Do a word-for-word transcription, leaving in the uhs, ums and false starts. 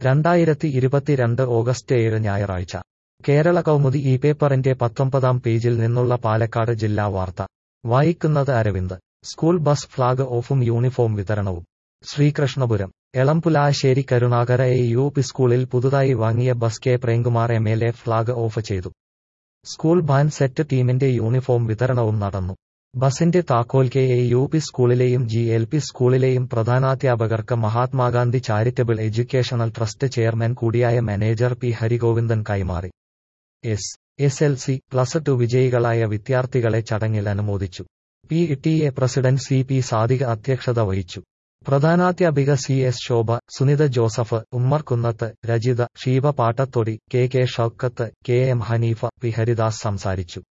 രണ്ടായിരത്തി ഇരുപത്തിരണ്ട് ഓഗസ്റ്റ് ഏഴ് ഞായറാഴ്ച കേരള കൗമുദി ഈ പേപ്പറിന്റെ പത്തൊമ്പതാം പേജിൽ നിന്നുള്ള പാലക്കാട് ജില്ലാ വാർത്ത വായിക്കുന്നത് Aravind. School bus flag ഓഫും uniform വിതരണവും. Sreekrishnapuram എളംപുലാശ്ശേരി Karunakara A U P സ്കൂളിൽ പുതുതായി വാങ്ങിയ bus K Premkumar M L A flag off ചെയ്തു. സ്കൂൾ ബാൻഡ് സെറ്റ് ടീമിന്റെ യൂണിഫോം വിതരണവും നടന്നു. ബസിന്റെ താക്കോൽ K A U P സ്കൂളിലെയും G L P സ്കൂളിലെയും പ്രധാനാധ്യാപകർക്ക് Mahatma Gandhi charitable educational trust chairman കൂടിയായ മാനേജർ പി ഹരിഗോവിന്ദൻ കൈമാറി. S S L C plus two വിജയികളായ വിദ്യാർത്ഥികളെ ചടങ്ങിൽ അനുമോദിച്ചു. P T A president C P Sadiqa അധ്യക്ഷത വഹിച്ചു. പ്രധാനാധ്യാപിക C S Shobha, Sunitha Joseph, Ummer Kunnath, Rajitha, Sheeba Pattathody, K K Shoukath, K M Haneefa, P Haridas സംസാരിച്ചു.